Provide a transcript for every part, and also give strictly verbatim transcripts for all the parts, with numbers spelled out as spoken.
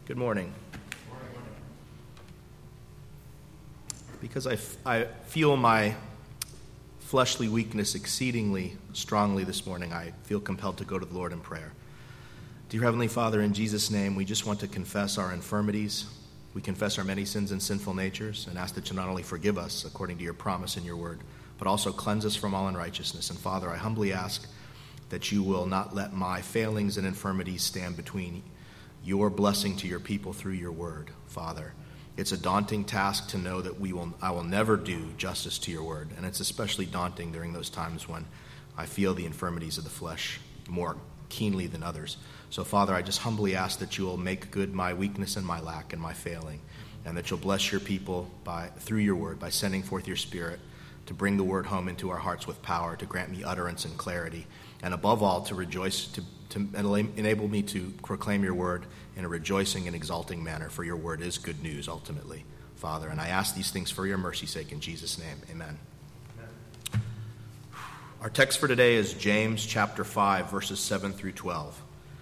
Good morning. Because I, f- I feel my fleshly weakness exceedingly strongly this morning, I feel compelled to go to the Lord in prayer. Dear Heavenly Father, in Jesus' name, we just want to confess our infirmities. We confess our many sins and sinful natures and ask that you not only forgive us according to your promise in your word, but also cleanse us from all unrighteousness. And Father, I humbly ask that you will not let my failings and infirmities stand between your blessing to your people through your word, Father. It's a daunting task to know that we will I will never do justice to your word, and it's especially daunting during those times when I feel the infirmities of the flesh more keenly than others. So, Father, I just humbly ask that you will make good my weakness and my lack and my failing, and that you'll bless your people by through your word, by sending forth your Spirit to bring the word home into our hearts with power, to grant me utterance and clarity, and above all, to rejoice, to, to enable me to proclaim your word in a rejoicing and exalting manner, for your word is good news ultimately, Father. And I ask these things for your mercy's sake in Jesus' name. Amen. Amen. Our text for today is James chapter five, verses seven through twelve.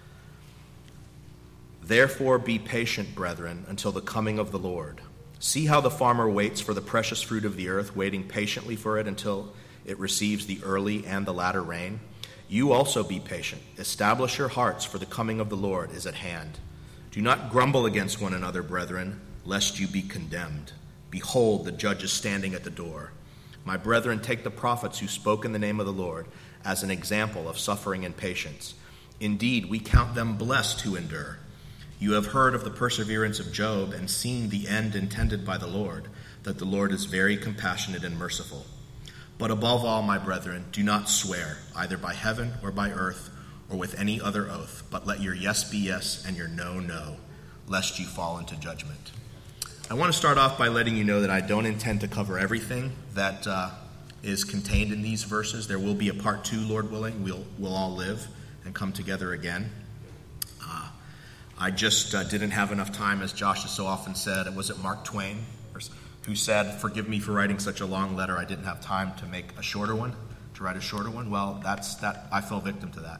Therefore be patient, brethren, until the coming of the Lord. See how the farmer waits for the precious fruit of the earth, waiting patiently for it until it receives the early and the latter rain. You also be patient. Establish your hearts, for the coming of the Lord is at hand. Do not grumble against one another, brethren, lest you be condemned. Behold, the judge is standing at the door. My brethren, take the prophets who spoke in the name of the Lord as an example of suffering and patience. Indeed, we count them blessed who endure. You have heard of the perseverance of Job and seen the end intended by the Lord, that the Lord is very compassionate and merciful. But above all, my brethren, do not swear, either by heaven or by earth or with any other oath, but let your yes be yes and your no, no, lest you fall into judgment. I want to start off by letting you know that I don't intend to cover everything that uh, is contained in these verses. There will be a part two, Lord willing. We'll, we'll all live and come together again. Uh, I just uh, didn't have enough time, as Josh has so often said. Was it Mark Twain who said, "Forgive me for writing such a long letter. I didn't have time to make a shorter one, to write a shorter one"? Well, that's that. I fell victim to that.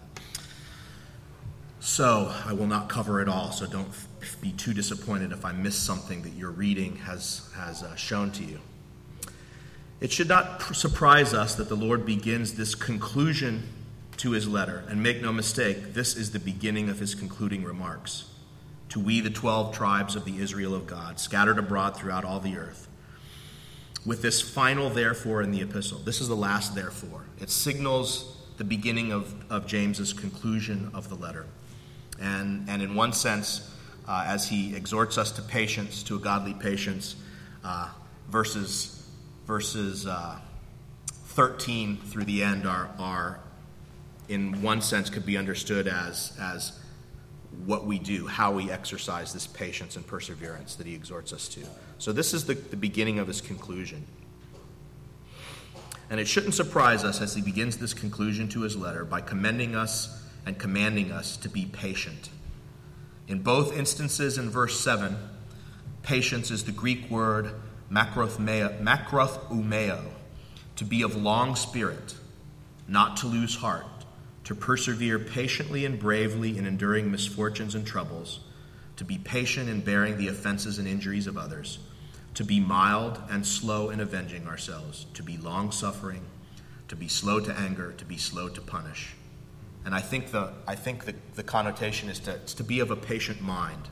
So I will not cover it all, so don't be too disappointed if I miss something that your reading has, has uh, shown to you. It should not pr- surprise us that the Lord begins this conclusion to his letter. And make no mistake, this is the beginning of his concluding remarks. To we, the twelve tribes of the Israel of God, scattered abroad throughout all the earth. With this final therefore in the epistle. This is the last therefore. It signals the beginning of, of James's conclusion of the letter. And, and in one sense, uh, as he exhorts us to patience, to a godly patience, uh, verses verses uh, thirteen through the end are, are, in one sense, could be understood as, as what we do, how we exercise this patience and perseverance that he exhorts us to. So this is the, the beginning of his conclusion. And it shouldn't surprise us as he begins this conclusion to his letter by commending us and commanding us to be patient. In both instances in verse seven, patience is the Greek word makrothumeo, makrothumeo, to be of long spirit, not to lose heart, to persevere patiently and bravely in enduring misfortunes and troubles, to be patient in bearing the offenses and injuries of others, to be mild and slow in avenging ourselves, to be long-suffering, to be slow to anger, to be slow to punish. And I think the I think the, the connotation is to, is to be of a patient mind.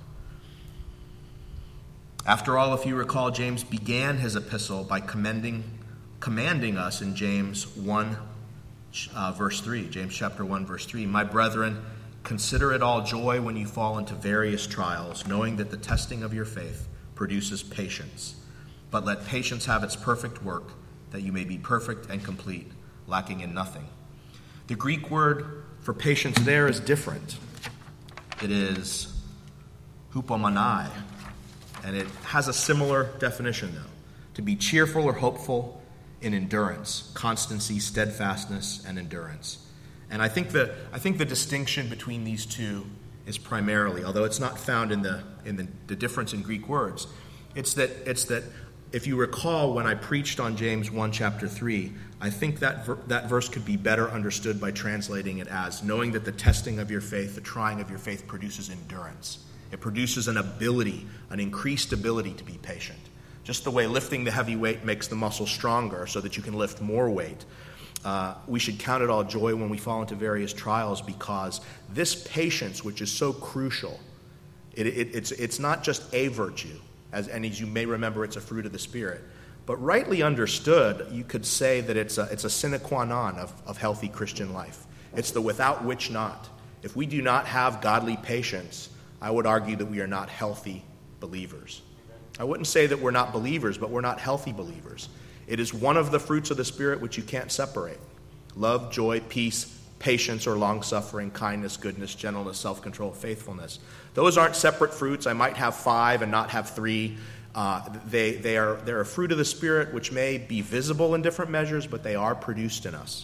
After all, if you recall, James began his epistle by commending, commanding us in James one, uh, verse three, James chapter one, verse three, "My brethren, consider it all joy when you fall into various trials, knowing that the testing of your faith produces patience. But let patience have its perfect work, that you may be perfect and complete, lacking in nothing." The Greek word for patience there is different. It is hupomanai, and it has a similar definition, though. To be cheerful or hopeful in endurance, constancy, steadfastness, and endurance. And I think the I think the distinction between these two is primarily, although it's not found in the in the, the difference in Greek words, it's that it's that if you recall when I preached on James one, chapter three, I think that ver- that verse could be better understood by translating it as knowing that the testing of your faith, the trying of your faith produces endurance. It produces an ability, an increased ability to be patient. Just the way lifting the heavy weight makes the muscle stronger so that you can lift more weight. Uh, we should count it all joy when we fall into various trials, because this patience, which is so crucial, it, it, it's, it's not just a virtue, as, and as you may remember, it's a fruit of the Spirit. But rightly understood, you could say that it's a, it's a sine qua non of, of healthy Christian life. It's the without which not. If we do not have godly patience, I would argue that we are not healthy believers. I wouldn't say that we're not believers, but we're not healthy believers. It is one of the fruits of the Spirit which you can't separate. Love, joy, peace, patience or long-suffering, kindness, goodness, gentleness, self-control, faithfulness. Those aren't separate fruits. I might have five and not have three. Uh, they, they are, they're a fruit of the Spirit which may be visible in different measures, but they are produced in us.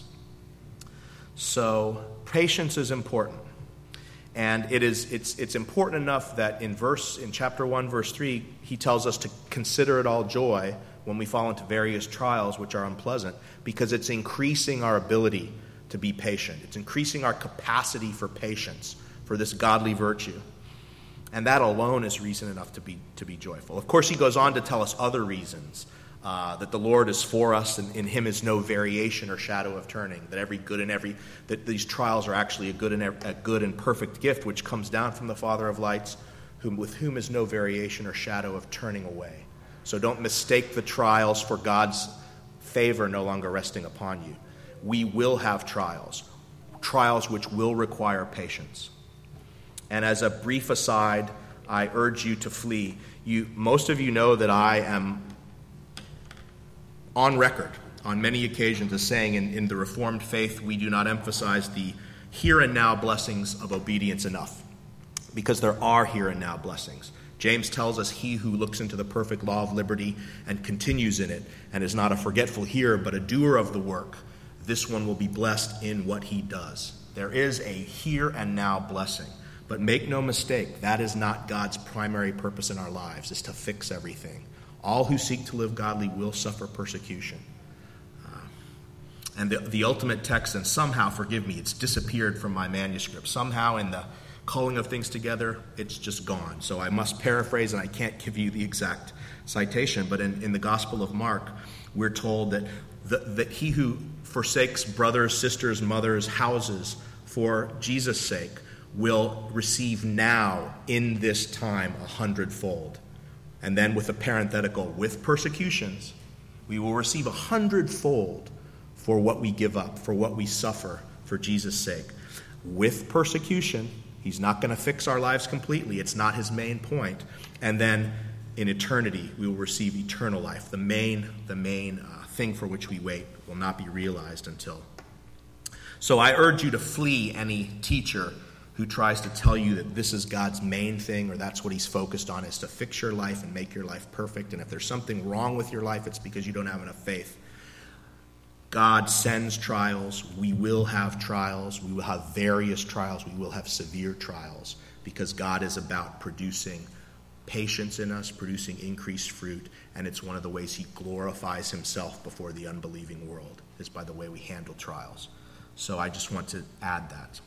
So patience is important. And it is it's it's important enough that in verse in chapter one, verse three, he tells us to consider it all joy when we fall into various trials which are unpleasant, because it's increasing our ability to be patient. It's increasing our capacity for patience, for this godly virtue. And that alone is reason enough to be to be joyful. Of course, he goes on to tell us other reasons. Uh, that the Lord is for us, and in him is no variation or shadow of turning. That every good and every that these trials are actually a good and a good and perfect gift, which comes down from the Father of lights, whom with whom is no variation or shadow of turning away. So don't mistake the trials for God's favor no longer resting upon you. We will have trials, trials which will require patience. And as a brief aside, I urge you to flee. You, most of you know that I am on record on many occasions as saying in, in the Reformed faith, we do not emphasize the here and now blessings of obedience enough, because there are here and now blessings. James tells us he who looks into the perfect law of liberty and continues in it and is not a forgetful hearer but a doer of the work, this one will be blessed in what he does. There is a here and now blessing, but make no mistake, that is not God's primary purpose in our lives, is to fix everything. All who seek to live godly will suffer persecution. Uh, and the, the ultimate text, and somehow, forgive me, it's disappeared from my manuscript. Somehow in the culling of things together, it's just gone. So I must paraphrase, and I can't give you the exact citation. But in, in the Gospel of Mark, we're told that, the, that he who forsakes brothers, sisters, mothers, houses for Jesus' sake will receive now in this time a hundredfold. And then with a parenthetical, with persecutions, we will receive a hundredfold for what we give up, for what we suffer for Jesus' sake. With persecution, he's not going to fix our lives completely. It's not his main point. And then in eternity, we will receive eternal life. The main, the main uh, thing for which we wait will not be realized until. So I urge you to flee any teacher who tries to tell you that this is God's main thing, or that's what he's focused on, is to fix your life and make your life perfect. And if there's something wrong with your life, it's because you don't have enough faith. God sends trials. We will have trials. We will have various trials. We will have severe trials, because God is about producing patience in us, producing increased fruit, and it's one of the ways he glorifies himself before the unbelieving world, is by the way we handle trials. So I just want to add that.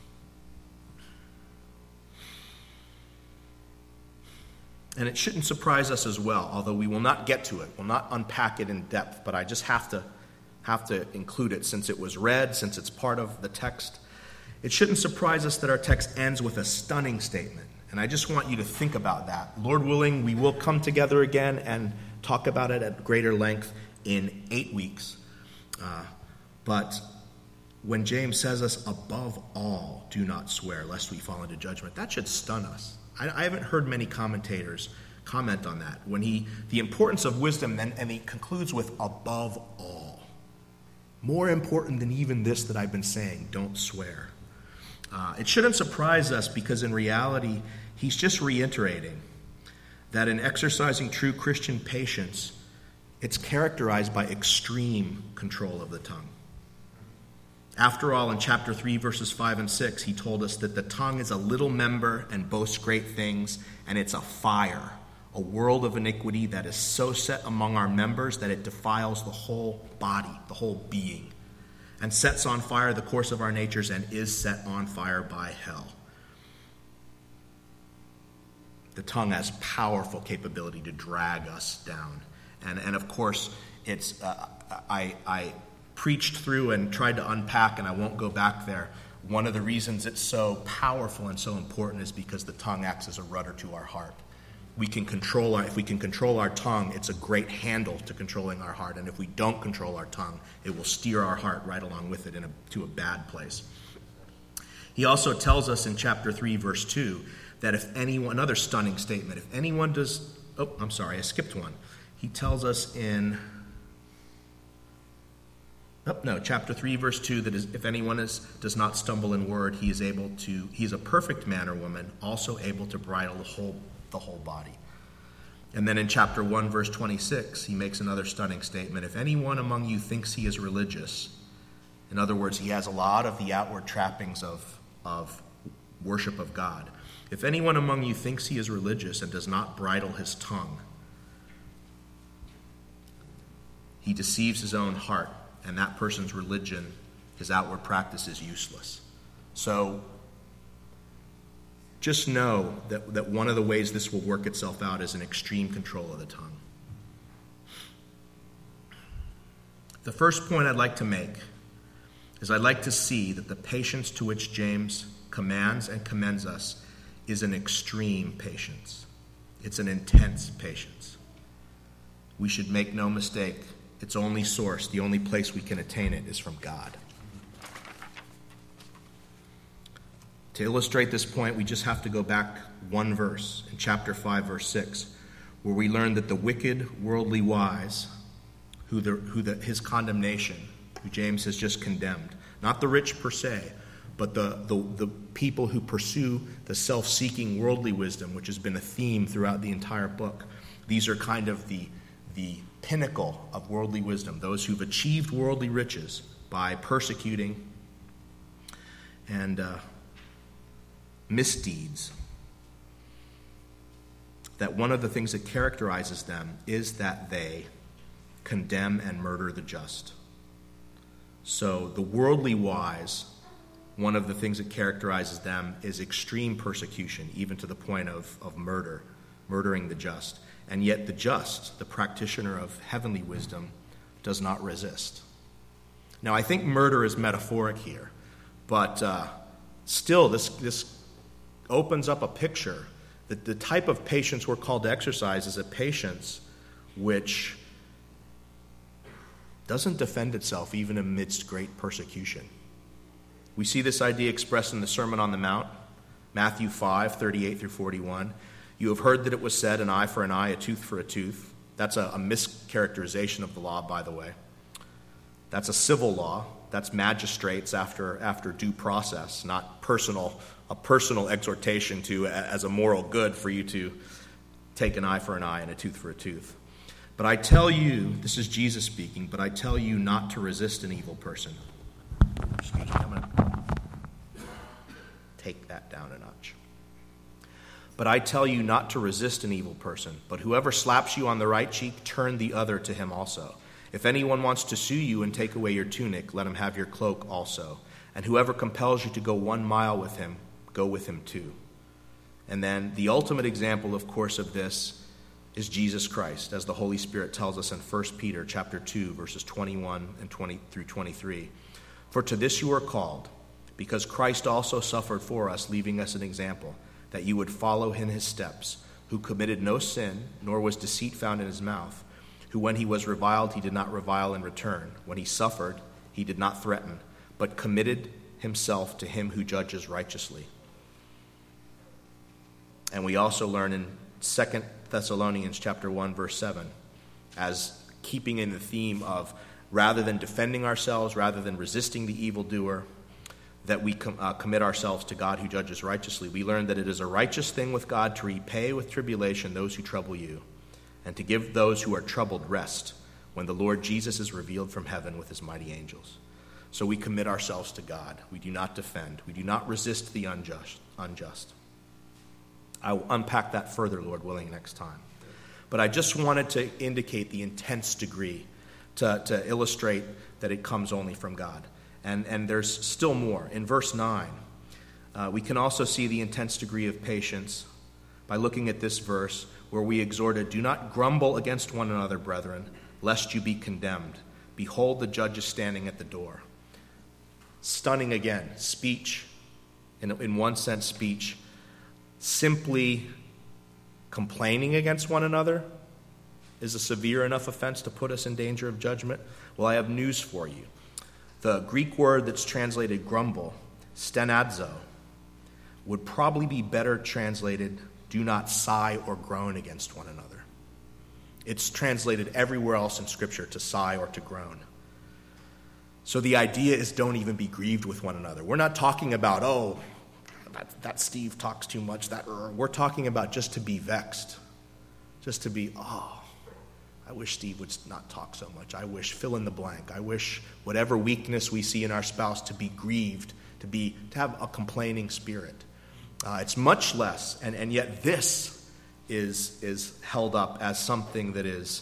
And it shouldn't surprise us as well, although we will not get to it. We'll not unpack it in depth, but I just have to have to include it since it was read, since it's part of the text. It shouldn't surprise us that our text ends with a stunning statement. And I just want you to think about that. Lord willing, we will come together again and talk about it at greater length in eight weeks. Uh, but when James says us, above all, do not swear, lest we fall into judgment, that should stun us. I haven't heard many commentators comment on that. When he, the importance of wisdom, and, and he concludes with above all. More important than even this that I've been saying, don't swear. Uh, it shouldn't surprise us, because in reality, he's just reiterating that in exercising true Christian patience, it's characterized by extreme control of the tongue. After all, in chapter three, verses five and six, he told us that the tongue is a little member and boasts great things, and it's a fire, a world of iniquity that is so set among our members that it defiles the whole body, the whole being, and sets on fire the course of our natures and is set on fire by hell. The tongue has powerful capability to drag us down. And, and of course, it's uh, I, I preached through and tried to unpack, and I won't go back there. One of the reasons it's so powerful and so important is because the tongue acts as a rudder to our heart. We can control our, if we can control our tongue, it's a great handle to controlling our heart. And if we don't control our tongue, it will steer our heart right along with it in a, to a bad place. He also tells us in chapter three, verse two, that if anyone, another stunning statement, if anyone does, oh, I'm sorry, I skipped one. He tells us in, oh, no, chapter three, verse two, that is, if anyone is, does not stumble in word, he is able to, he is a perfect man or woman, also able to bridle the whole the whole body. And then in chapter one, verse twenty-six, he makes another stunning statement. If anyone among you thinks he is religious, in other words, he has a lot of the outward trappings of, of worship of God. If anyone among you thinks he is religious and does not bridle his tongue, he deceives his own heart, and that person's religion, his outward practice, is useless. So just know that, that one of the ways this will work itself out is an extreme control of the tongue. The first point I'd like to make is I'd like to see that the patience to which James commands and commends us is an extreme patience. It's an intense patience. We should make no mistake, its only source, the only place we can attain it, is from God. To illustrate this point, we just have to go back one verse, in chapter five, verse six, where we learn that the wicked, worldly wise, who, the, who the, his condemnation, who James has just condemned, not the rich per se, but the, the, the people who pursue the self-seeking worldly wisdom, which has been a theme throughout the entire book. These are kind of the, the pinnacle of worldly wisdom, those who've achieved worldly riches by persecuting and uh, misdeeds. That one of the things that characterizes them is that they condemn and murder the just. So the worldly wise, one of the things that characterizes them is extreme persecution, even to the point of, of murder, murdering the just. And yet the just, the practitioner of heavenly wisdom, does not resist. Now, I think murder is metaphoric here, but uh, still this this opens up a picture that the type of patience we're called to exercise is a patience which doesn't defend itself even amidst great persecution. We see this idea expressed in the Sermon on the Mount, Matthew five, thirty-eight through forty-one. You have heard that it was said, an eye for an eye, a tooth for a tooth. That's a, a mischaracterization of the law, by the way. That's a civil law. That's magistrates after after due process, not personal a personal exhortation to as a moral good for you to take an eye for an eye and a tooth for a tooth. But I tell you, this is Jesus speaking, but I tell you not to resist an evil person. Excuse me, I'm going to take that down a notch. But I tell you not to resist an evil person, but whoever slaps you on the right cheek, turn the other to him also. If anyone wants to sue you and take away your tunic, let him have your cloak also. And whoever compels you to go one mile with him, go with him too. And then the ultimate example, of course, of this is Jesus Christ, as the Holy Spirit tells us in First Peter chapter two, verses twenty-one and twenty through twenty-three. For to this you are called, because Christ also suffered for us, leaving us an example, that you would follow in his steps, who committed no sin, nor was deceit found in his mouth, who when he was reviled, he did not revile in return. When he suffered, he did not threaten, but committed himself to him who judges righteously. And we also learn in Second Thessalonians chapter one, verse seven, as keeping in the theme of rather than defending ourselves, rather than resisting the evildoer, that we com- uh, commit ourselves to God who judges righteously. We learn that it is a righteous thing with God to repay with tribulation those who trouble you, and to give those who are troubled rest when the Lord Jesus is revealed from heaven with his mighty angels. So we commit ourselves to God. We do not defend. We do not resist the unjust. unjust. I will unpack that further, Lord willing, next time. But I just wanted to indicate the intense degree to, to illustrate that it comes only from God. And, and there's still more. In verse nine, uh, we can also see the intense degree of patience by looking at this verse where we exhorted, "Do not grumble against one another, brethren, lest you be condemned. Behold, the judge is standing at the door." Stunning again. Speech, in, in one sense, speech, simply complaining against one another is a severe enough offense to put us in danger of judgment. Well, I have news for you. The Greek word that's translated grumble, stenadzo, would probably be better translated do not sigh or groan against one another. It's translated everywhere else in Scripture to sigh or to groan. So the idea is don't even be grieved with one another. We're not talking about, oh, that, that Steve talks too much. That uh, We're talking about just to be vexed. Just to be, oh, I wish Steve would not talk so much. I wish fill in the blank. I wish whatever weakness we see in our spouse to be grieved, to be to have a complaining spirit. Uh, it's much less, and, and yet this is, is held up as something that is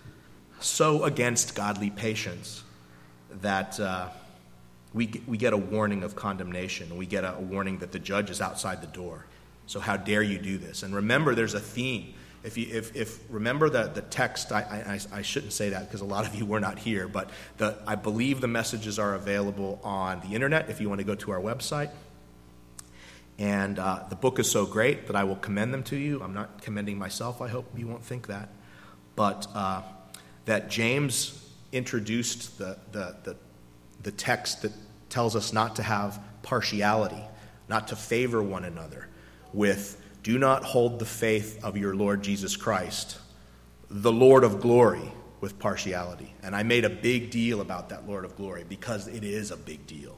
so against godly patience that uh, we, we get a warning of condemnation. We get a, a warning that the judge is outside the door. So how dare you do this? And remember, there's a theme. If you if, if remember the, the text, I, I, I shouldn't say that because a lot of you were not here, but the, I believe the messages are available on the internet if you want to go to our website. And uh, the book is so great that I will commend them to you. I'm not commending myself. I hope you won't think that. But uh, that James introduced the, the, the, the text that tells us not to have partiality, not to favor one another with, do not hold the faith of your Lord Jesus Christ, the Lord of glory, with partiality. And I made a big deal about that Lord of glory because it is a big deal.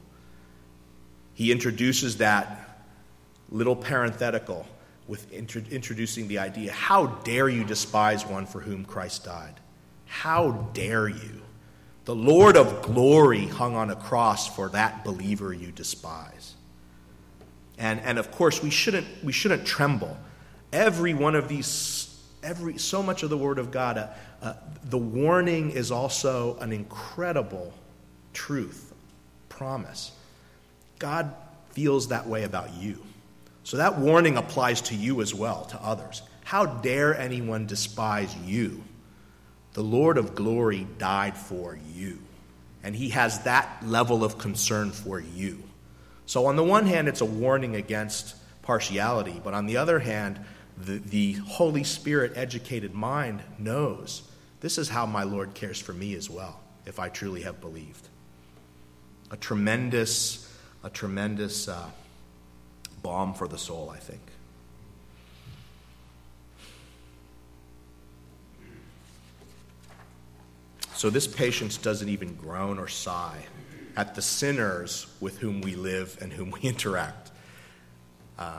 He introduces that little parenthetical with intro- introducing the idea, how dare you despise one for whom Christ died? How dare you? The Lord of glory hung on a cross for that believer you despise. And and of course we shouldn't we shouldn't tremble. Every one of these, every so much of the Word of God, uh, uh, the warning is also an incredible truth, promise. God feels that way about you. So that warning applies to you as well, to others. How dare anyone despise you? The Lord of glory died for you, and he has that level of concern for you. So on the one hand, it's a warning against partiality, but on the other hand, the, the Holy Spirit-educated mind knows this is how my Lord cares for me as well, if I truly have believed. A tremendous, a tremendous uh, balm for the soul, I think. So this patience doesn't even groan or sigh at the sinners with whom we live and whom we interact. Uh,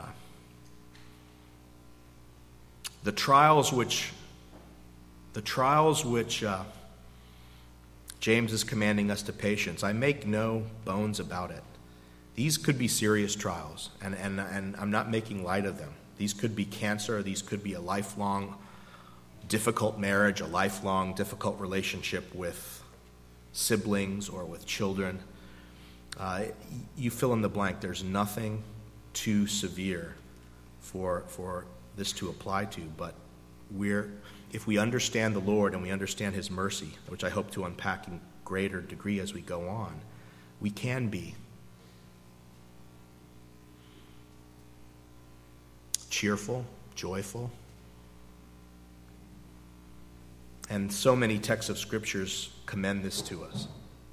the trials which, the trials which uh, James is commanding us to patience, I make no bones about it. These could be serious trials, and, and, and I'm not making light of them. These could be cancer. These could be a lifelong difficult marriage, a lifelong difficult relationship with siblings or with children. Uh, you fill in the blank. There's nothing too severe for for this to apply to, but we're if we understand the Lord and we understand his mercy, which I hope to unpack in greater degree as we go on, we can be cheerful, joyful. And so many texts of scriptures commend this to us.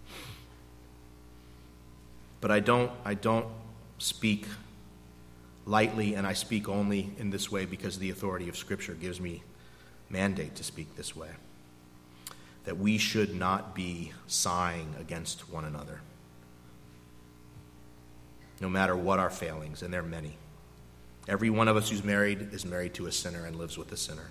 But I don't I don't speak lightly, and I speak only in this way because the authority of Scripture gives me mandate to speak this way. That we should not be sighing against one another, no matter what our failings, and there are many. Every one of us who's married is married to a sinner and lives with a sinner.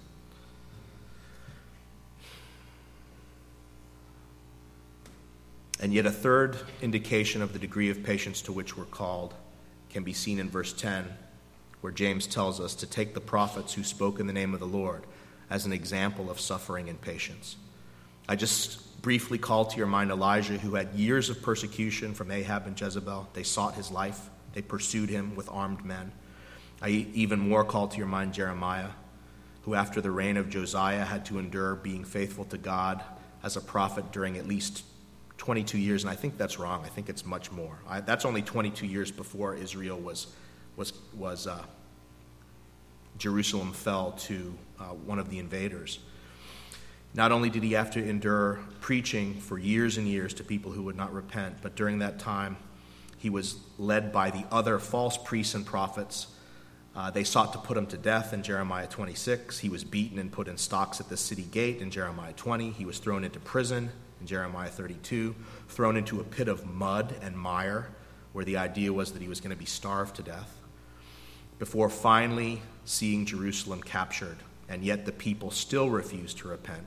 And yet a third indication of the degree of patience to which we're called can be seen in verse ten, where James tells us to take the prophets who spoke in the name of the Lord as an example of suffering and patience. I just briefly call to your mind Elijah, who had years of persecution from Ahab and Jezebel. They sought his life. They pursued him with armed men. I even more call to your mind Jeremiah, who after the reign of Josiah had to endure being faithful to God as a prophet during at least twenty-two years, and I think that's wrong. I think it's much more. I, that's only twenty-two years before Israel was was was uh, Jerusalem fell to uh, one of the invaders. Not only did he have to endure preaching for years and years to people who would not repent, but during that time he was led by the other false priests and prophets. Uh, they sought to put him to death in Jeremiah twenty-six. He was beaten and put in stocks at the city gate in Jeremiah twenty. He was thrown into prison in Jeremiah thirty-two, thrown into a pit of mud and mire, where the idea was that he was going to be starved to death, before finally seeing Jerusalem captured, and yet the people still refused to repent,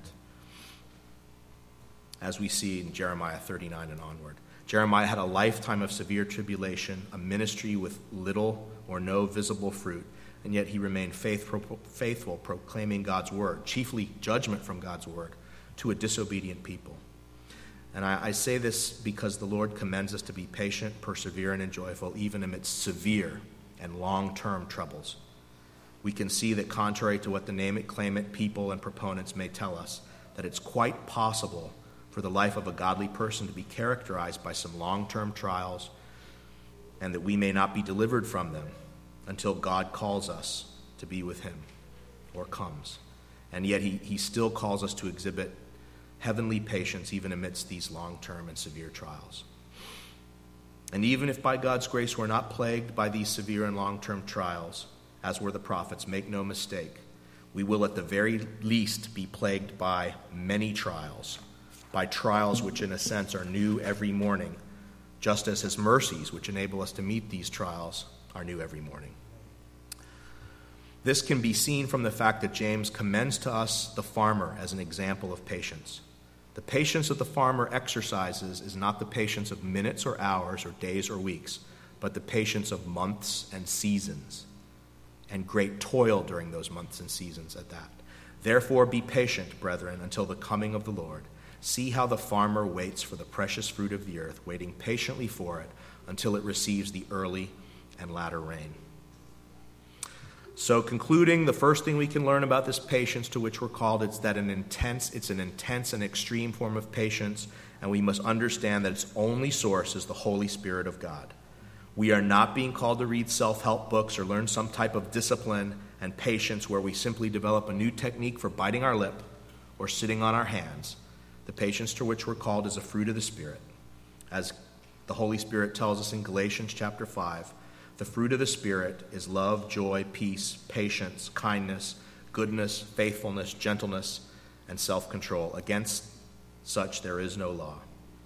as we see in Jeremiah thirty-nine and onward. Jeremiah had a lifetime of severe tribulation, a ministry with little or no visible fruit, and yet he remained faithful, faithful, proclaiming God's word, chiefly judgment from God's word, to a disobedient people. And I, I say this because the Lord commends us to be patient, perseverant, and joyful, even amidst severe and long-term troubles. We can see that contrary to what the name it, claim it people and proponents may tell us, that it's quite possible for the life of a godly person to be characterized by some long-term trials, and that we may not be delivered from them until God calls us to be with him or comes. And yet he, he still calls us to exhibit heavenly patience even amidst these long-term and severe trials. And even if by God's grace we're not plagued by these severe and long-term trials, as were the prophets, make no mistake, we will at the very least be plagued by many trials, by trials which in a sense are new every morning, just as his mercies, which enable us to meet these trials, are new every morning. This can be seen from the fact that James commends to us the farmer as an example of patience. The patience that the farmer exercises is not the patience of minutes or hours or days or weeks, but the patience of months and seasons, and great toil during those months and seasons at that. Therefore be patient, brethren, until the coming of the Lord. See how the farmer waits for the precious fruit of the earth, waiting patiently for it until it receives the early and latter rain. So concluding, the first thing we can learn about this patience to which we're called is that an intense, it's an intense and extreme form of patience, and we must understand that its only source is the Holy Spirit of God. We are not being called to read self-help books or learn some type of discipline and patience where we simply develop a new technique for biting our lip or sitting on our hands. The patience to which we're called is a fruit of the Spirit. As the Holy Spirit tells us in Galatians chapter five, the fruit of the Spirit is love, joy, peace, patience, kindness, goodness, faithfulness, gentleness, and self-control. Against such there is no law.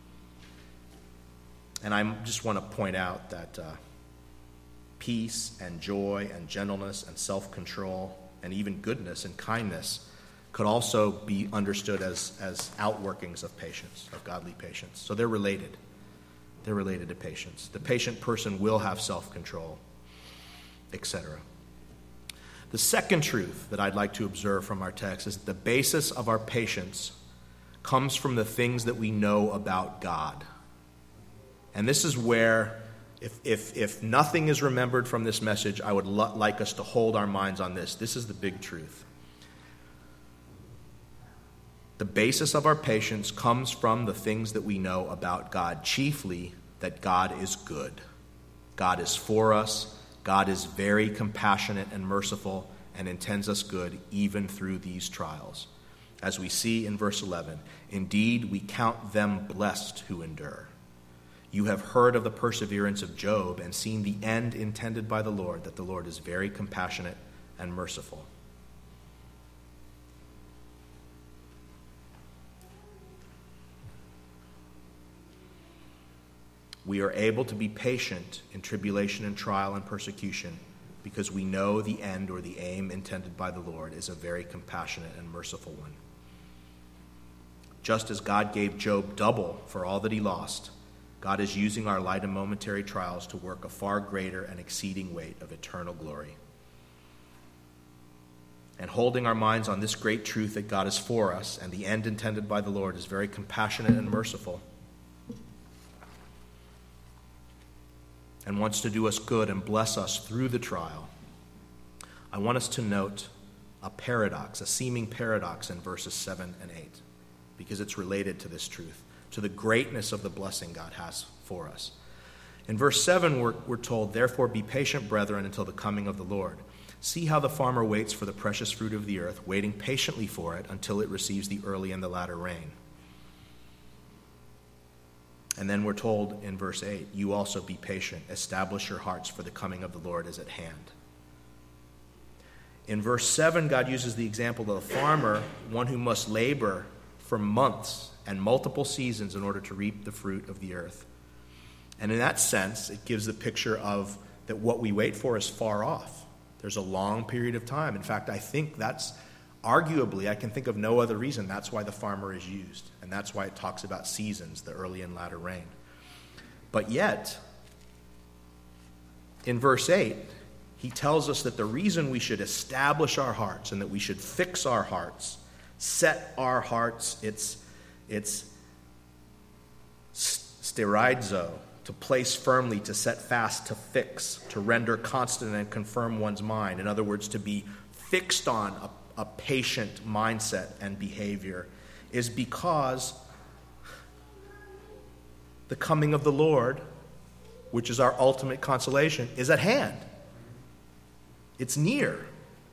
And I just want to point out that uh, peace and joy and gentleness and self-control and even goodness and kindness could also be understood as, as outworkings of patience, of godly patience. So they're related. They're related to patience. The patient person will have self-control, et cetera. The second truth that I'd like to observe from our text is that the basis of our patience comes from the things that we know about God. And this is where, if, if, if nothing is remembered from this message, I would lo- like us to hold our minds on this. This is the big truth. The basis of our patience comes from the things that we know about God, chiefly that God is good. God is for us. God is very compassionate and merciful and intends us good even through these trials. As we see in verse eleven, indeed we count them blessed who endure. You have heard of the perseverance of Job and seen the end intended by the Lord, that the Lord is very compassionate and merciful. We are able to be patient in tribulation and trial and persecution because we know the end or the aim intended by the Lord is a very compassionate and merciful one. Just as God gave Job double for all that he lost, God is using our light and momentary trials to work a far greater and exceeding weight of eternal glory. And holding our minds on this great truth that God is for us and the end intended by the Lord is very compassionate and merciful, and wants to do us good and bless us through the trial, I want us to note a paradox, a seeming paradox in verses seven and eight, because it's related to this truth, to the greatness of the blessing God has for us. In verse seven, we're, we're told, "Therefore be patient, brethren, until the coming of the Lord. See how the farmer waits for the precious fruit of the earth, waiting patiently for it until it receives the early and the latter rain." And then we're told in verse eight, "You also be patient, establish your hearts, for the coming of the Lord is at hand." In verse seven, God uses the example of a farmer, one who must labor for months and multiple seasons in order to reap the fruit of the earth. And in that sense, it gives the picture of that what we wait for is far off. There's a long period of time. In fact, I think that's arguably, I can think of no other reason, that's why the farmer is used. And that's why it talks about seasons, the early and latter rain. But yet, in verse eight, he tells us that the reason we should establish our hearts and that we should fix our hearts, set our hearts, it's, it's sterizo, to place firmly, to set fast, to fix, to render constant and confirm one's mind. In other words, to be fixed on a, a patient mindset and behavior, is because the coming of the Lord, which is our ultimate consolation, is at hand. It's near.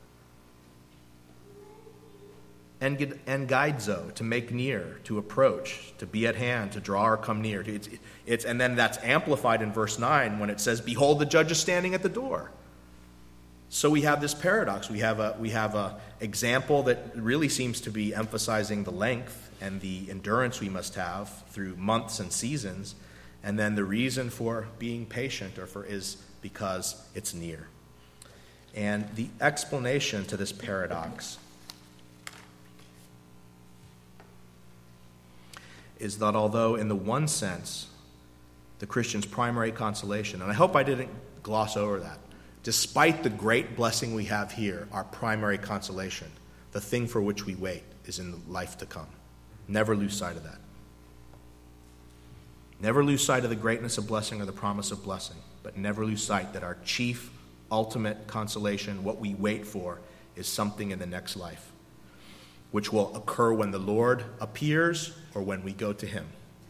And, and guidezo, to make near, to approach, to be at hand, to draw or come near. It's, it's, and then that's amplified in verse nine when it says, "Behold, the judge is standing at the door." So we have this paradox. We have a we have a example that really seems to be emphasizing the length and the endurance we must have through months and seasons, and then the reason for being patient or for is because it's near. And the explanation to this paradox is that although in the one sense, the Christian's primary consolation, and I hope I didn't gloss over that, despite the great blessing we have here, our primary consolation, the thing for which we wait, is in the life to come. Never lose sight of that. Never lose sight of the greatness of blessing or the promise of blessing, but never lose sight that our chief, ultimate consolation, what we wait for, is something in the next life, which will occur when the Lord appears or when we go to him.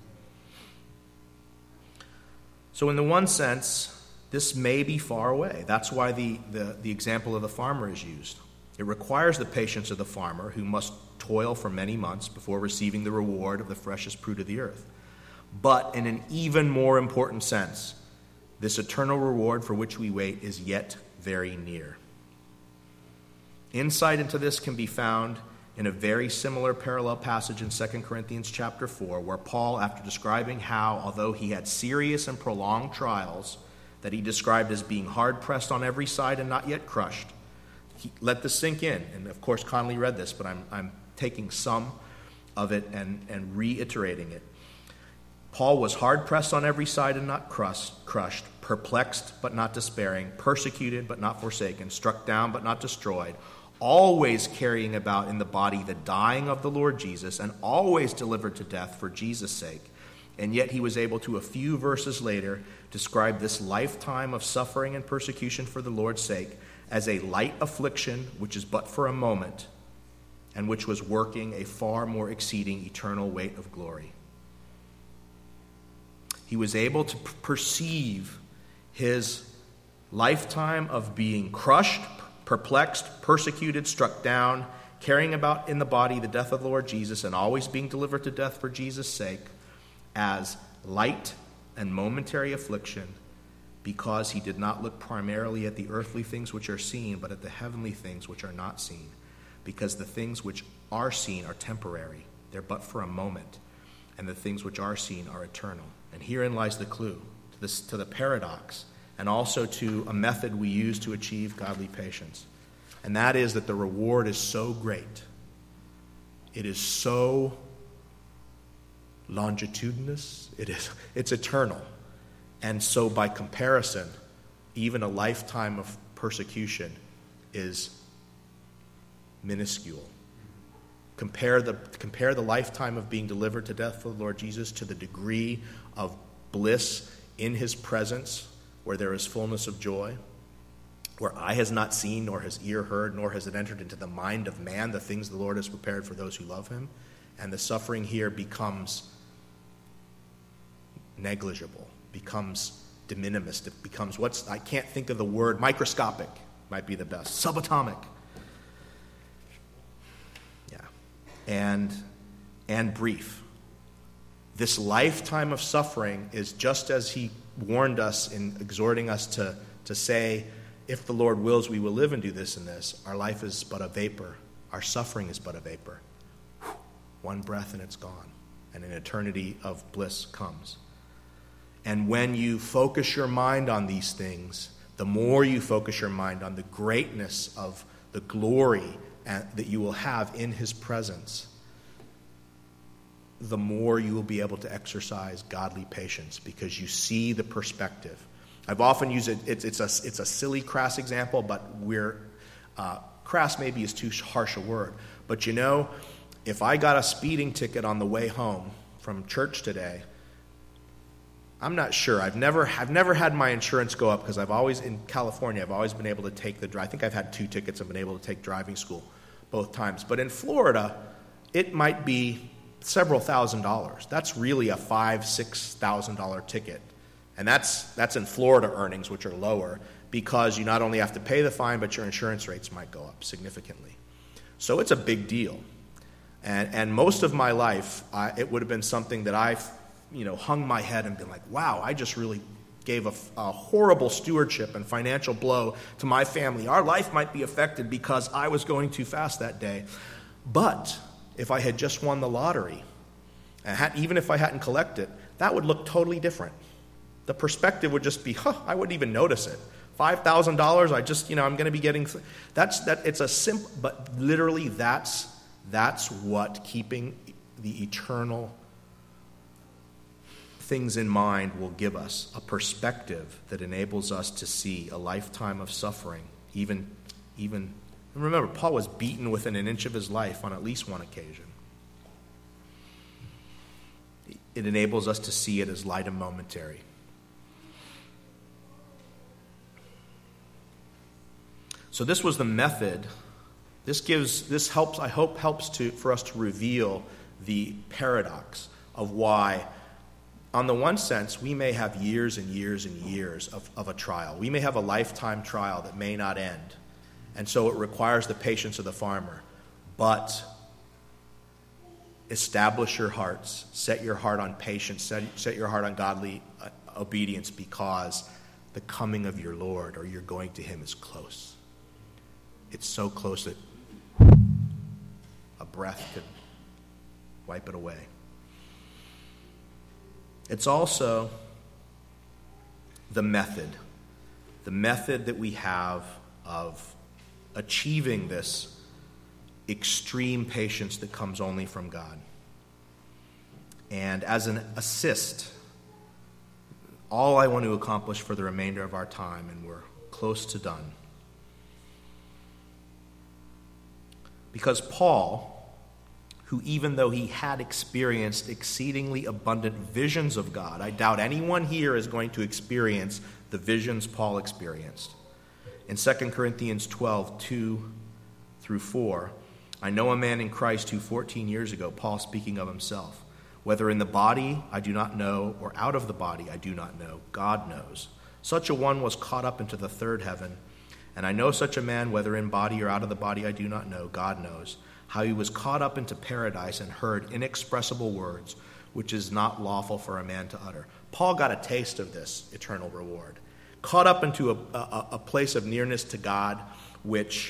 So in the one sense, this may be far away. That's why the, the, the example of the farmer is used. It requires the patience of the farmer, who must toil for many months before receiving the reward of the freshest fruit of the earth. But in an even more important sense, this eternal reward for which we wait is yet very near. Insight into this can be found in a very similar parallel passage in Second Corinthians chapter four, where Paul, after describing how, although he had serious and prolonged trials that he described as being hard-pressed on every side and not yet crushed, he let this sink in. And of course, Conley read this, but I'm, I'm taking some of it and, and reiterating it. Paul was hard-pressed on every side and not crushed, crushed, perplexed but not despairing, persecuted but not forsaken, struck down but not destroyed, always carrying about in the body the dying of the Lord Jesus, and always delivered to death for Jesus' sake. And yet he was able to, a few verses later, describe this lifetime of suffering and persecution for the Lord's sake as a light affliction, which is but for a moment, and which was working a far more exceeding eternal weight of glory. He was able to p- perceive his lifetime of being crushed, perplexed, persecuted, struck down, carrying about in the body the death of the Lord Jesus, and always being delivered to death for Jesus' sake, as light and momentary affliction, because he did not look primarily at the earthly things which are seen, but at the heavenly things which are not seen. Because the things which are seen are temporary. They're but for a moment. And the things which are seen are eternal. And herein lies the clue to this, to the paradox, and also to a method we use to achieve godly patience. And that is that the reward is so great. It is so longitudinous. It is, it's eternal. And so by comparison, even a lifetime of persecution is minuscule. Compare the, compare the lifetime of being delivered to death for the Lord Jesus to the degree of bliss in his presence where there is fullness of joy. where eye has not seen, nor has ear heard, nor has it entered into the mind of man the things the Lord has prepared for those who love him. And the suffering here becomes negligible, becomes de minimis. It becomes what's, I can't think of the word, microscopic might be the best, subatomic. Yeah. And, and brief. This lifetime of suffering is just as he warned us in exhorting us to, to say, if the Lord wills, we will live and do this and this. Our life is but a vapor. Our suffering is but a vapor. Whew. One breath and it's gone. And an eternity of bliss comes. And when you focus your mind on these things, the more you focus your mind on the greatness of the glory that you will have in his presence, the more you will be able to exercise godly patience because you see the perspective. I've often used it, it's, it's, a, it's a silly, crass example, but we're, uh, crass maybe is too harsh a word. But you know, if I got a speeding ticket on the way home from church today, I'm not sure. I've never, I've never had my insurance go up because I've always, in California, I've always been able to take the drive. I think I've had two tickets and been able to take driving school both times. But in Florida, it might be several thousand dollars. That's really a five, six thousand dollar ticket. And that's that's in Florida earnings, which are lower, because you not only have to pay the fine, but your insurance rates might go up significantly. So it's a big deal. And and most of my life, I, it would have been something that I've, you know, hung my head and been like, wow, I just really gave a, a horrible stewardship and financial blow to my family. Our life might be affected because I was going too fast that day. But if I had just won the lottery, and had, even if I hadn't collected, that would look totally different. The perspective would just be, huh, I wouldn't even notice it. five thousand dollars, I just, you know, I'm going to be getting, th- that's, that. It's a simple, but literally that's, that's what keeping the eternal things in mind will give us, a perspective that enables us to see a lifetime of suffering, even, even, and remember, Paul was beaten within an inch of his life on at least one occasion. It enables us to see it as light and momentary. So this was the method. This gives, this helps, I hope, helps to for us to reveal the paradox of why, on the one sense, we may have years and years and years of, of a trial. We may have a lifetime trial that may not end. And so it requires the patience of the farmer. But establish your hearts. Set your heart on patience. Set, set your heart on godly uh, obedience, because the coming of your Lord, or your going to him, is close. It's so close that a breath could wipe it away. It's also the method, the method that we have of achieving this extreme patience that comes only from God. And as an assist, all I want to accomplish for the remainder of our time, and we're close to done. Because Paul, who even though he had experienced exceedingly abundant visions of God, I doubt anyone here is going to experience the visions Paul experienced. In Second Corinthians twelve, two through four, I know a man in Christ who fourteen years ago, Paul speaking of himself, whether in the body I do not know, or out of the body I do not know, God knows. Such a one was caught up into the third heaven. And I know such a man, whether in body or out of the body I do not know, God knows, how he was caught up into paradise and heard inexpressible words, which is not lawful for a man to utter. Paul got a taste of this eternal reward. Caught up into a, a, a place of nearness to God, which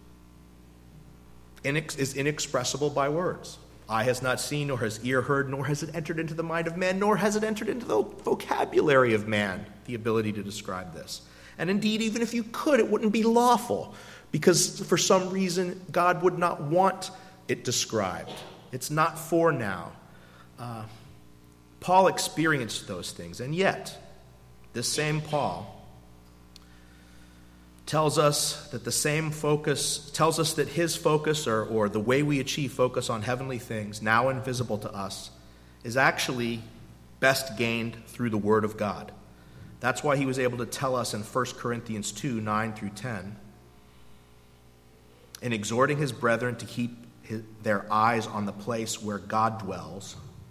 inex, is inexpressible by words. Eye has not seen, nor has ear heard, nor has it entered into the mind of man, nor has it entered into the vocabulary of man, the ability to describe this. And indeed, even if you could, it wouldn't be lawful, because for some reason God would not want it described. It's not for now. Uh, Paul experienced those things, and yet this same Paul tells us that the same focus, tells us that his focus, or, or the way we achieve focus on heavenly things, now invisible to us, is actually best gained through the Word of God. That's why he was able to tell us in First Corinthians two, nine through ten, in exhorting his brethren to keep his, their eyes on the place where God dwells,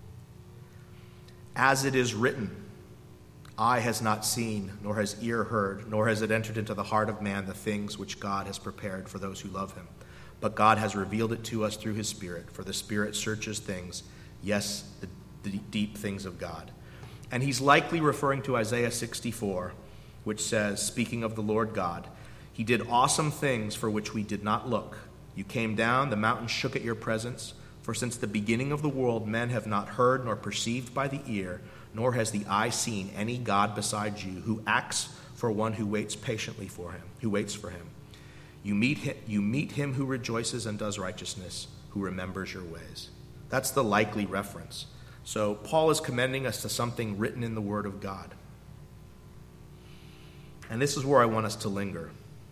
as it is written, eye has not seen, nor has ear heard, nor has it entered into the heart of man the things which God has prepared for those who love him. But God has revealed it to us through his Spirit, for the Spirit searches things, yes, the, the deep things of God. And he's likely referring to Isaiah sixty-four, which says, speaking of the Lord God, he did awesome things for which we did not look. You came down, the mountains shook at your presence. For since the beginning of the world, men have not heard nor perceived by the ear, nor has the eye seen any God besides you, who acts for one who waits patiently for him, who waits for him. You meet him, you meet him who rejoices and does righteousness, who remembers your ways. That's the likely reference. So Paul is commending us to something written in the Word of God. And this is where I want us to linger.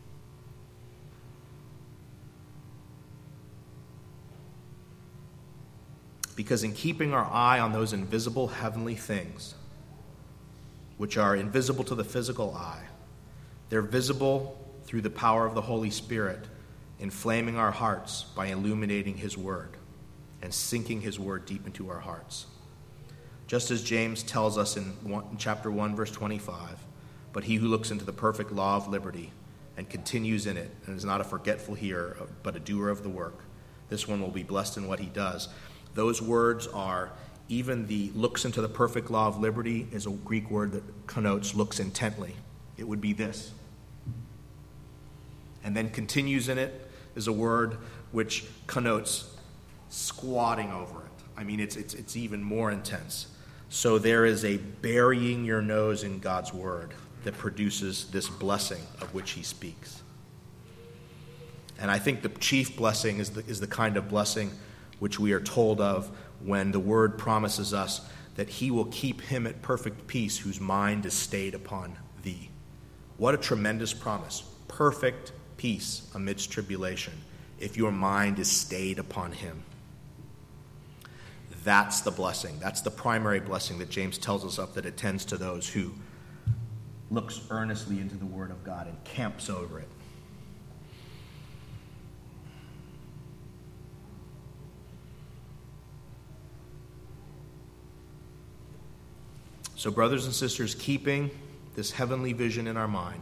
Because in keeping our eye on those invisible heavenly things, which are invisible to the physical eye, they're visible through the power of the Holy Spirit, inflaming our hearts by illuminating his word and sinking his word deep into our hearts. Just as James tells us in, one, in chapter one, verse twenty-five, but he who looks into the perfect law of liberty and continues in it and is not a forgetful hearer, but a doer of the work, this one will be blessed in what he does. Those words are, even the looks into the perfect law of liberty is a Greek word that connotes looks intently. It would be this. And then continues in it is a word which connotes squatting over it. I mean, it's, it's, it's even more intense. So there is a burying your nose in God's word that produces this blessing of which he speaks. And I think the chief blessing is the, is the kind of blessing which we are told of when the word promises us that he will keep him at perfect peace whose mind is stayed upon thee. What a tremendous promise. Perfect peace amidst tribulation if your mind is stayed upon him. That's the blessing. That's the primary blessing that James tells us of, that attends to those who looks earnestly into the word of God and camps over it. So, brothers and sisters, keeping this heavenly vision in our mind,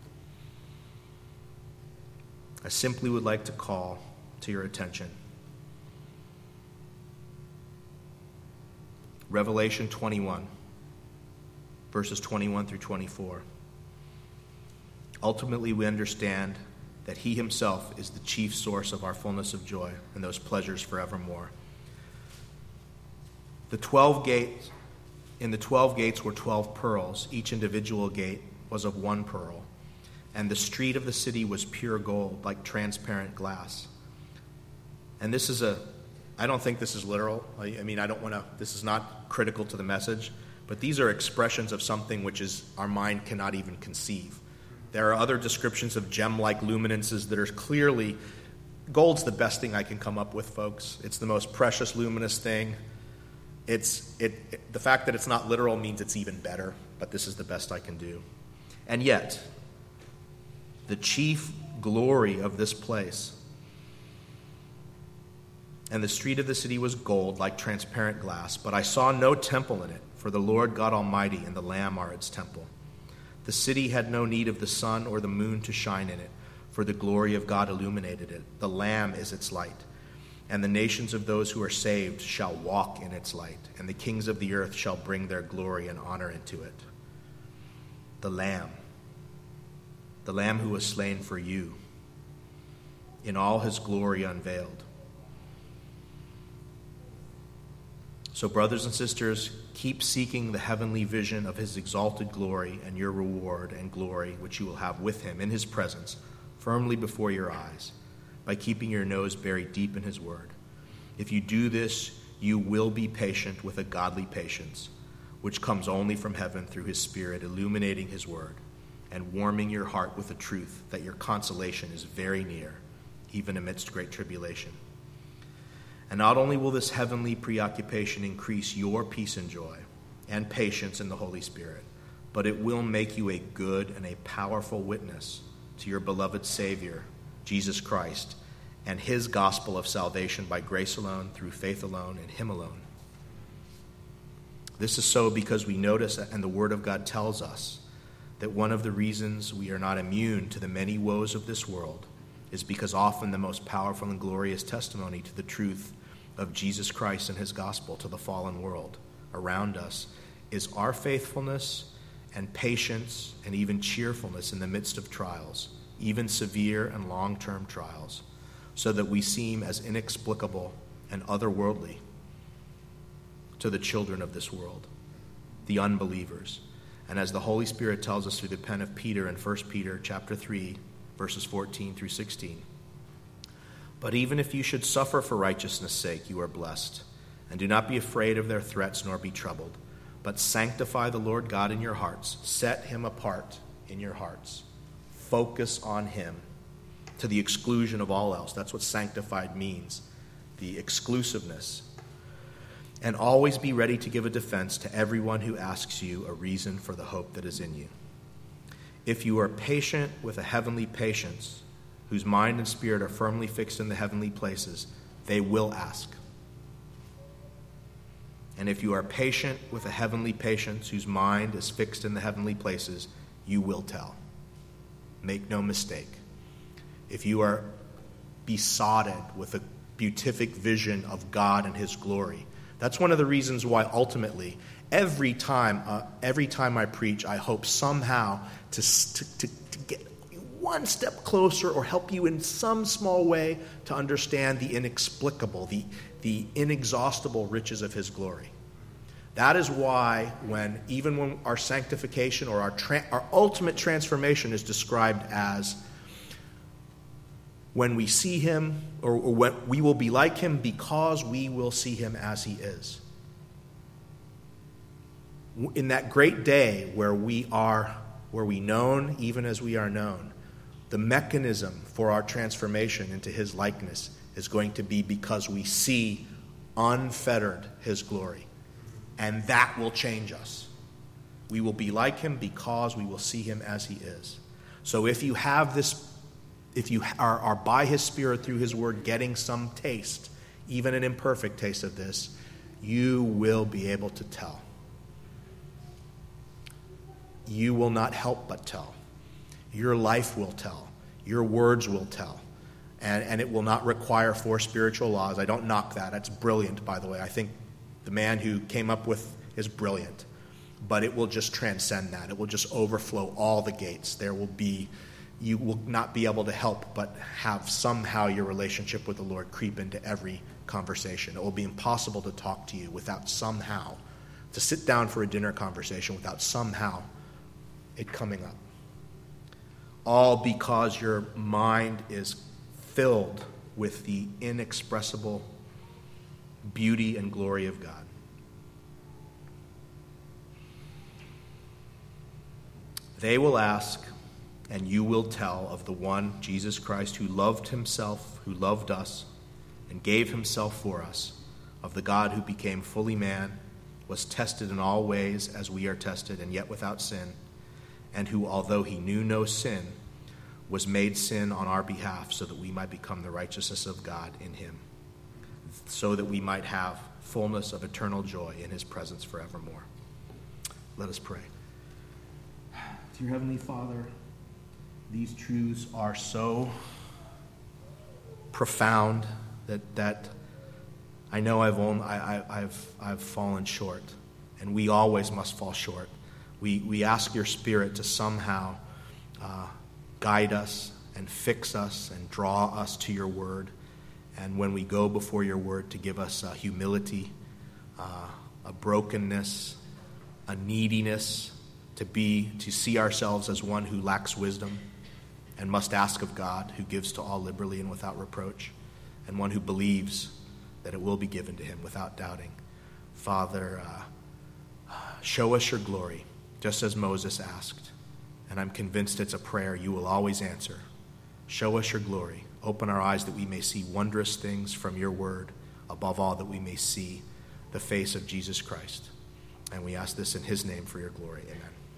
I simply would like to call to your attention Revelation twenty-one, verses twenty-one through twenty-four. Ultimately, we understand that he himself is the chief source of our fullness of joy and those pleasures forevermore. The twelve gates, in the twelve gates were twelve pearls. Each individual gate was of one pearl. And the street of the city was pure gold, like transparent glass. And this is a, I don't think this is literal. I, I mean, I don't want to, this is not critical to the message, but these are expressions of something which is our mind cannot even conceive. There are other descriptions of gem-like luminances that are clearly, gold's the best thing I can come up with, folks. It's the most precious, luminous thing. It's it, it the fact that it's not literal means it's even better, but this is the best I can do. And yet, the chief glory of this place, and the street of the city was gold, like transparent glass, but I saw no temple in it, for the Lord God Almighty and the Lamb are its temple. The city had no need of the sun or the moon to shine in it, for the glory of God illuminated it. The Lamb is its light. And the nations of those who are saved shall walk in its light, and the kings of the earth shall bring their glory and honor into it. The Lamb, the Lamb who was slain for you, in all his glory unveiled. So, brothers and sisters, keep seeking the heavenly vision of his exalted glory and your reward and glory, which you will have with him in his presence, firmly before your eyes, by keeping your nose buried deep in his word. If you do this, you will be patient with a godly patience, which comes only from heaven through his Spirit, illuminating his word and warming your heart with the truth that your consolation is very near, even amidst great tribulation. And not only will this heavenly preoccupation increase your peace and joy and patience in the Holy Spirit, but it will make you a good and a powerful witness to your beloved Savior, Jesus Christ, and his gospel of salvation by grace alone, through faith alone, in him alone. This is so because we notice, and the Word of God tells us, that one of the reasons we are not immune to the many woes of this world is because often the most powerful and glorious testimony to the truth of Jesus Christ and his gospel to the fallen world around us is our faithfulness and patience and even cheerfulness in the midst of trials, even severe and long-term trials, so that we seem as inexplicable and otherworldly to the children of this world, the unbelievers. And as the Holy Spirit tells us through the pen of Peter in First Peter chapter three, verses fourteen through sixteen, but even if you should suffer for righteousness' sake, you are blessed. And do not be afraid of their threats, nor be troubled, but sanctify the Lord God in your hearts. Set him apart in your hearts. Focus on him to the exclusion of all else. That's what sanctified means, the exclusiveness. And always be ready to give a defense to everyone who asks you a reason for the hope that is in you. If you are patient with a heavenly patience, whose mind and spirit are firmly fixed in the heavenly places, they will ask. And if you are patient with a heavenly patience, whose mind is fixed in the heavenly places, you will tell. Make no mistake. If you are besotted with a beatific vision of God and his glory, that's one of the reasons why ultimately every time uh, every time I preach, I hope somehow to, to, to, to get one step closer or help you in some small way to understand the inexplicable, the, the inexhaustible riches of his glory. That is why when even when our sanctification or our, tra- our ultimate transformation is described as when we see him, or, or when we will be like him because we will see him as he is. In that great day where we are, where we known even as we are known, the mechanism for our transformation into his likeness is going to be because we see unfettered his glory. And that will change us. We will be like him because we will see him as he is. So if you have this, if you are, are by his Spirit through his word getting some taste, even an imperfect taste of this, you will be able to tell. You will not help but tell. Your life will tell. Your words will tell. And, and it will not require four spiritual laws. I don't knock that. That's brilliant, by the way. I think the man who came up with is brilliant. But it will just transcend that. It will just overflow all the gates. There will be, you will not be able to help but have somehow your relationship with the Lord creep into every conversation. It will be impossible to talk to you without somehow, to sit down for a dinner conversation without somehow it coming up. All because your mind is filled with the inexpressible beauty and glory of God. They will ask, and you will tell of the one, Jesus Christ, who loved himself, who loved us, and gave himself for us, of the God who became fully man, was tested in all ways as we are tested, and yet without sin, and who, although he knew no sin, was made sin on our behalf so that we might become the righteousness of God in him, so that we might have fullness of eternal joy in his presence forevermore. Let us pray. Dear Heavenly Father, these truths are so profound that that I know I've only, I, I, I've I've fallen short, and we always must fall short. We we ask your Spirit to somehow uh, guide us and fix us and draw us to your word. And when we go before your word, to give us uh, humility, uh, a brokenness, a neediness, to be to see ourselves as one who lacks wisdom and must ask of God, who gives to all liberally and without reproach, and one who believes that it will be given to him without doubting. Father, uh, show us your glory, just as Moses asked. And I'm convinced it's a prayer you will always answer. Show us your glory. Open our eyes that we may see wondrous things from your word. Above all, that we may see the face of Jesus Christ. And we ask this in his name for your glory. Amen.